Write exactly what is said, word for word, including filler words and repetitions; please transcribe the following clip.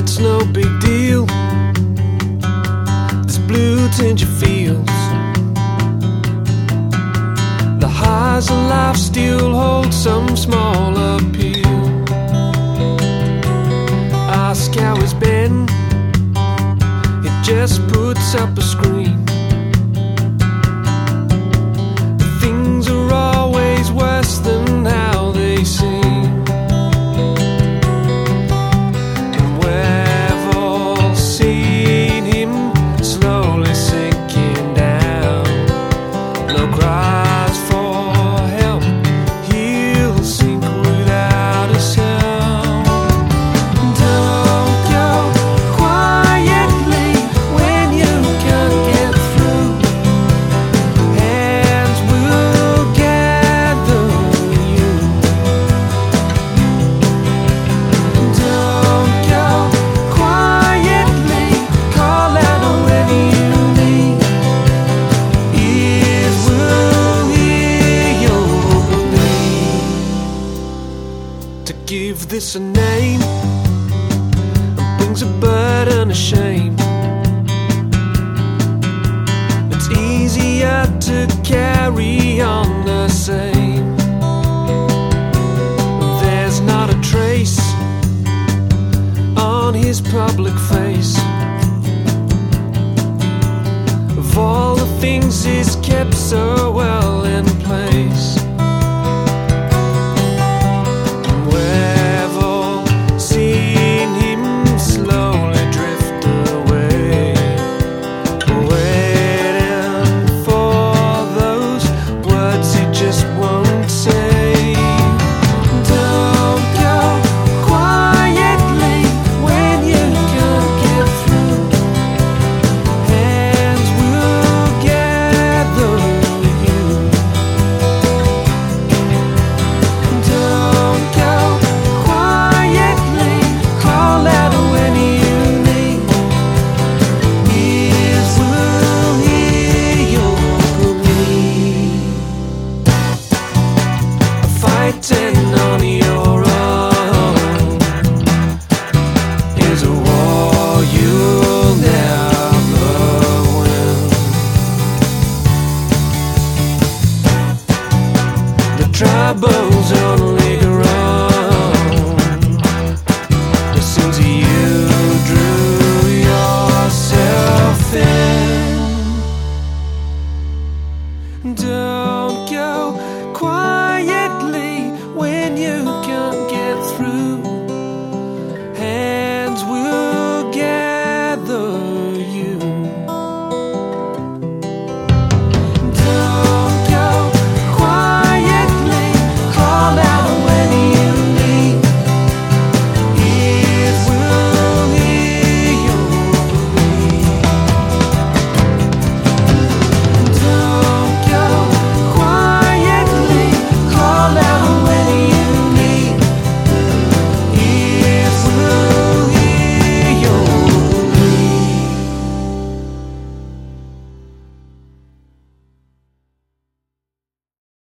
it's no big deal. This blue tinge of fields, the highs of life still hold some small appeal. Ask how it's been, it just puts up a screen. Things are always worse than how they seem. Give this a name, it brings a burden of shame. It's easier to carry on the same. There's not a trace on his public face of all the things he's kept so well in place. Fighting on the